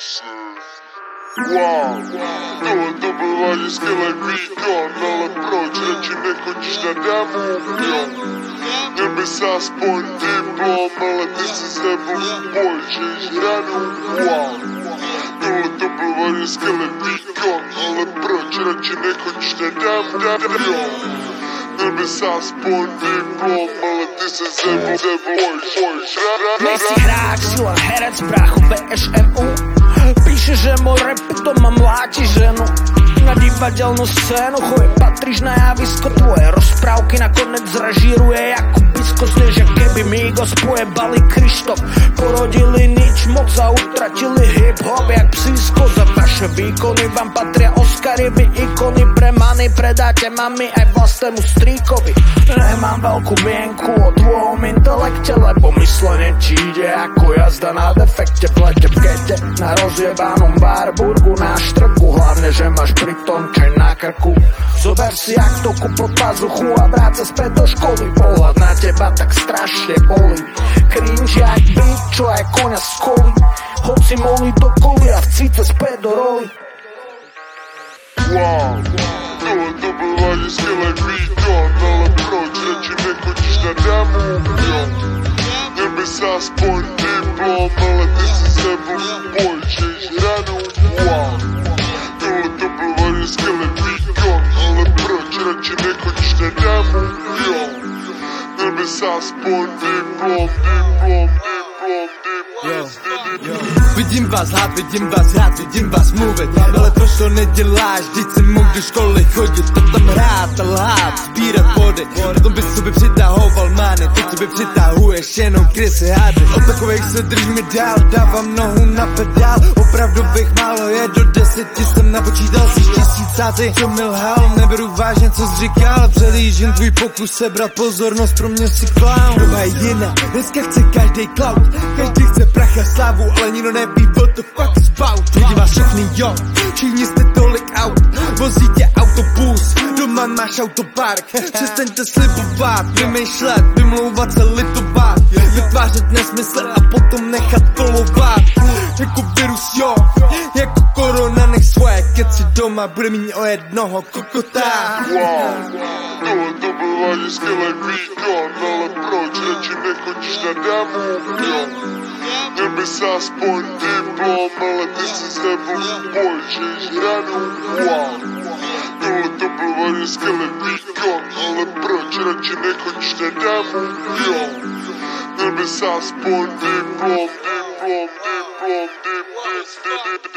Wow, tohle to byl vážně skvělý výkon, ale proč radši nechodíš na dámu, jo? Měl by se aspoň diplom, ale ty si sebou boj, že jíš hranu, wow. Tohle to byl vážně skvělý výkon, ale proč radši nechodíš na dámu, jo? Měl by se aspoň diplom, ale ty si sebou boj, Nejsi hráč, si len herec, brácho BŠMU. Píše, že môj rap to ma mláti ženu. Na divadelnú scénu choje, patríš na javisko. Tvoje rozprávky nakonec zražíruje Jakubisko. Znieš, jak keby Migos pojebali Krištof. Porodili nič moc a utratili hip-hop jak psísko. Za vaše výkony vám patria Oscary, vy ikony. Pre many predáte mami aj vlastnému strýkovi. Nemám veľkú mienku o tvojom intelekte, lebo myslenie ti ide ako jazda na defekte. V lete v gete, na rozjebanom Warburgu, na štrku. Hlavne, že máš pritom čaj na krku. Zober si jak toku pod pazuchu a vráť sa späť do školy. Pohľad na teba tak strašne bolí. Cringe jak byt, čo aj koňa z koly. Hoci molí do koly a vcíte späť do roli. Wow, tohle to byl vážně skvělý výkon, ale proč radši nechodíš na dámu, jo? Měl by se aspoň diplom, ale ty si sebou boj, že jíš hranu, wow. Tohle to byl vážně skvělý výkon, ale proč radši nechodíš na dámu, jo? Měl by se aspoň diplom. Vidím vás hrát, vidím vás mluvit. Ale proč to neděláš, vždyť si mohl do školy chodit. To tam hrát a lhát, sbírat body. Potom bys sobě přitahoval mány. Teď sobě přitahuješ jenom krysy hády. Od takových se držíme dál, dávám nohu na pedál. Opravdu bych málo je do 10, jsem napočítal si 1000. Co mi lhal, neberu vážně, co jsi říkal. Přelížím tvůj pokus sebrat pozornost, pro mě si clown. Doba je jiná, dneska chce každej cloud. Každý chce prach a slávu, ale nikdo neví, what the fuck is about. Lidi vás všechny, jo, všichni jste tolik aut. Vozí tě autobus, doma máš autopark. Přestaňte slibovat, vymýšlet, vymlouvat se, litovat. Vytvářet nesmysl a potom nechat kolovat. Jako virus, jo, jako korona, nech svoje keci doma, bude mít o jednoho kokota. Wow, tohle to byl vážně skvělý výkon, ale proč radši nechodíš na dámu, jo? Měl by se aspoň diplom, ale ty si sebou boj, že jíš hranu, wow. Tohle to byl vážně skvělý výkon, ale proč radši nechodíš na dámu, jo? Měl by se aspoň diplom.